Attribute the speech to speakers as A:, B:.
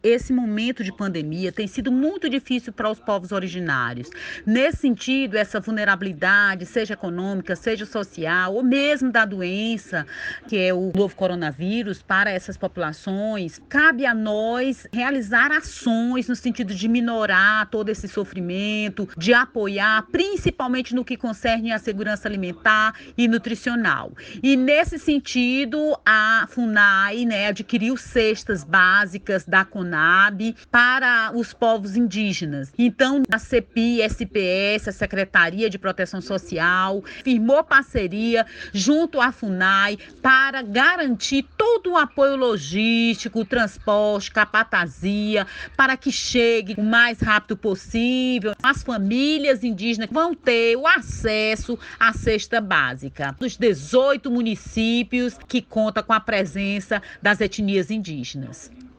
A: Esse momento de pandemia tem sido muito difícil para os povos originários. Nesse sentido, essa vulnerabilidade, seja econômica, seja social, ou mesmo da doença, que é o novo coronavírus, para essas populações, cabe a nós realizar ações no sentido de minorar todo esse sofrimento, de apoiar, principalmente no que concerne à segurança alimentar e nutricional. E nesse sentido, a FUNAI, adquiriu cestas básicas da CONAB para os povos indígenas. Então, a CEPI, SPS, a Secretaria de Proteção Social, firmou parceria junto à FUNAI para garantir todo o apoio logístico, transporte, capatazia, para que chegue o mais rápido possível. As famílias indígenas vão ter o acesso à cesta básica dos 18 municípios que contam com a presença das etnias indígenas.